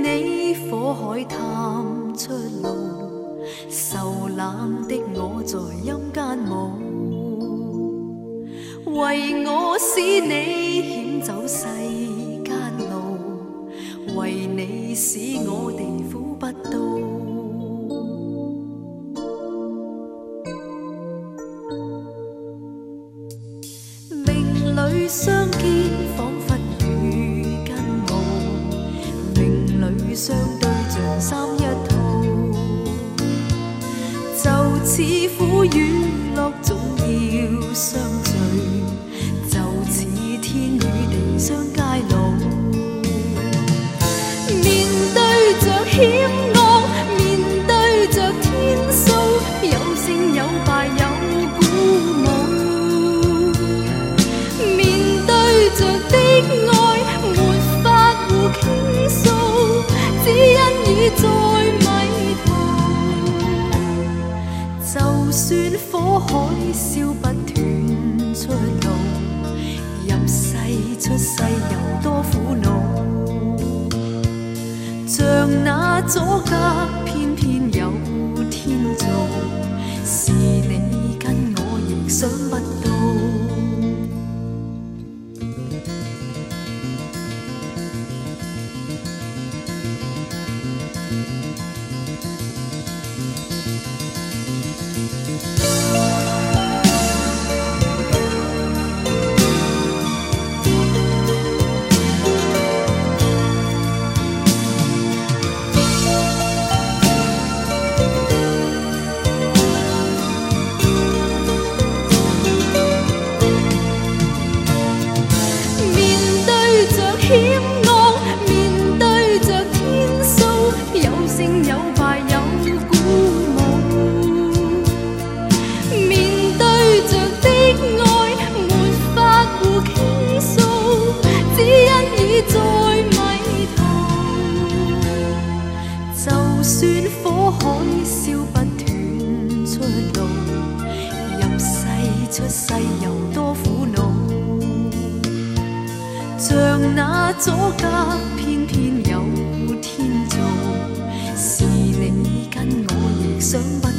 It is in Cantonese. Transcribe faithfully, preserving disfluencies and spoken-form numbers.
你火海探出路，受冷的我在阴间舞，为我使你险走世间路，为你使我地苦不到。命里相见，仿佛遇根雾，命里相对像三一套，就似苦与乐总要相聚，就似天與地相偕老。面對着險惡，面對着天數，有勝有敗有鼓舞。面對着的愛，沒法互傾訴，只因已在迷途。就算火海燒不斷出路，入世出世又多苦惱。像那阻隔，偏偏有天造，是你跟我亦想不到。險惡，面對着天數，有勝有敗有鼓舞。面對着的愛，沒法互傾訴，只因已在迷途。就算火海燒不斷出路，入世出世又多苦惱。像那阻隔，偏偏有天造，是你跟我亦想不到。